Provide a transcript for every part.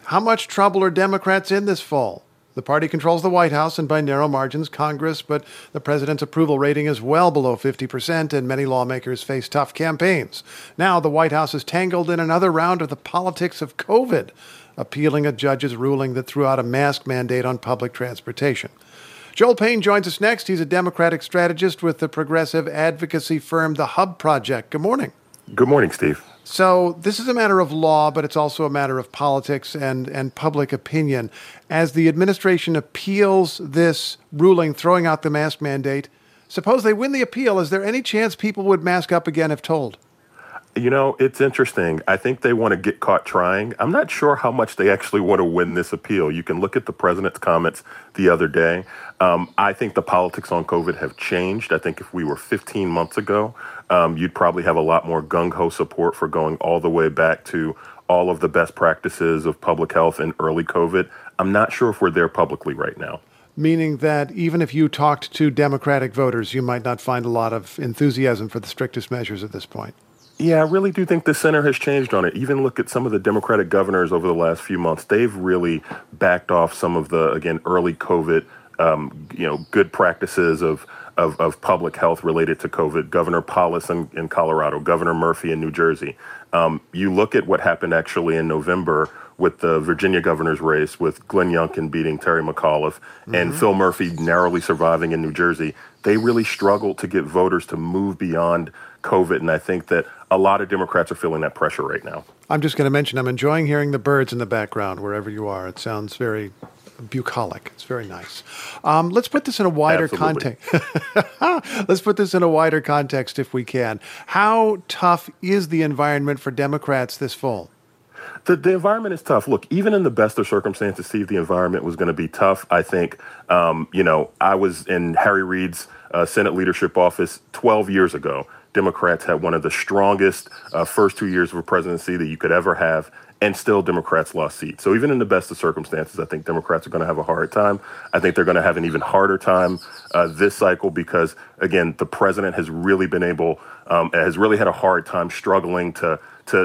How much trouble are Democrats in this fall? The party controls the White House and by narrow margins Congress, but the president's approval rating is well below 50%, and many lawmakers face tough campaigns. Now the White House is tangled in another round of the politics of COVID, appealing a judge's ruling that threw out a mask mandate on public transportation. Joel Payne joins us next. He's a Democratic strategist with the progressive advocacy firm The Hub Project. Good morning. Good morning, Steve. So this is a matter of law, but it's also a matter of politics and public opinion. As the administration appeals this ruling throwing out the mask mandate, suppose they win the appeal, is there any chance people would mask up again if told? You know, it's interesting. I think they want to get caught trying. I'm not sure how much they actually want to win this appeal. You can look at the president's comments the other day. I think the politics on COVID have changed. I think if we were 15 months ago, you'd probably have a lot more gung-ho support for going all the way back to all of the best practices of public health in early COVID. I'm not sure if we're there publicly right now. Meaning that even if you talked to Democratic voters, you might not find a lot of enthusiasm for the strictest measures at this point. Yeah, I really do think the center has changed on it. Even look at some of the Democratic governors over the last few months. They've really backed off some of the, again, early COVID, good practices of public health related to COVID. Governor Polis in Colorado, Governor Murphy in New Jersey. You look at what happened actually in November with the Virginia governor's race with Glenn Youngkin beating Terry McAuliffe and Phil Murphy narrowly surviving in New Jersey. They really struggled to get voters to move beyond COVID, and I think that a lot of Democrats are feeling that pressure right now. I'm just going to mention, I'm enjoying hearing the birds in the background wherever you are. It sounds very bucolic. It's very nice. Let's put this in a wider context. Let's put this in a wider context if we can. How tough is the environment for Democrats this fall? The environment is tough. Look, even in the best of circumstances, Steve, the environment was going to be tough. I think, I was in Harry Reid's Senate leadership office 12 years ago. Democrats had one of the strongest first 2 years of a presidency that you could ever have, and still Democrats lost seats. So even in the best of circumstances, I think Democrats are going to have a hard time. I think they're going to have an even harder time this cycle because, again, the president has really been has really had a hard time struggling to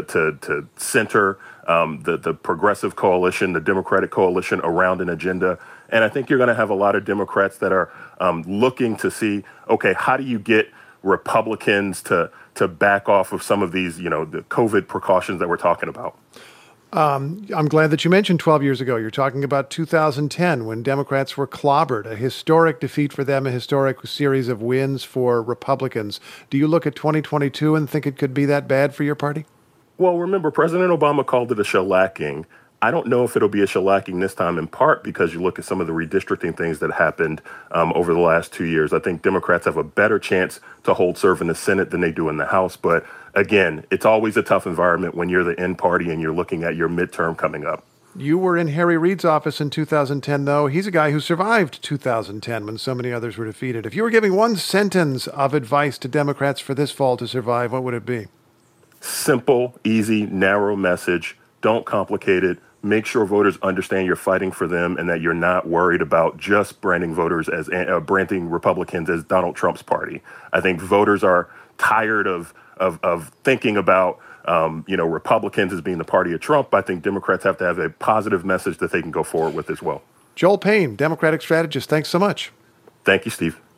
center the progressive coalition, the Democratic coalition around an agenda. And I think you're going to have a lot of Democrats that are looking to see, okay, how do you get Republicans to back off of some of these, the COVID precautions that we're talking about? I'm glad that you mentioned 12 years ago. You're talking about 2010 when Democrats were clobbered, a historic defeat for them, a historic series of wins for Republicans. Do you look at 2022 and think it could be that bad for your party? Well, remember, President Obama called it a shellacking. I don't know if it'll be a shellacking this time, in part because you look at some of the redistricting things that happened over the last 2 years. I think Democrats have a better chance to hold serve in the Senate than they do in the House. But again, it's always a tough environment when you're the end party and you're looking at your midterm coming up. You were in Harry Reid's office in 2010, though. He's a guy who survived 2010 when so many others were defeated. If you were giving one sentence of advice to Democrats for this fall to survive, what would it be? Simple, easy, narrow message. Don't complicate it. Make sure voters understand you're fighting for them and that you're not worried about just branding Republicans as Donald Trump's party. I think voters are tired of thinking about Republicans as being the party of Trump. I think Democrats have to have a positive message that they can go forward with as well. Joel Payne, Democratic strategist. Thanks so much. Thank you, Steve.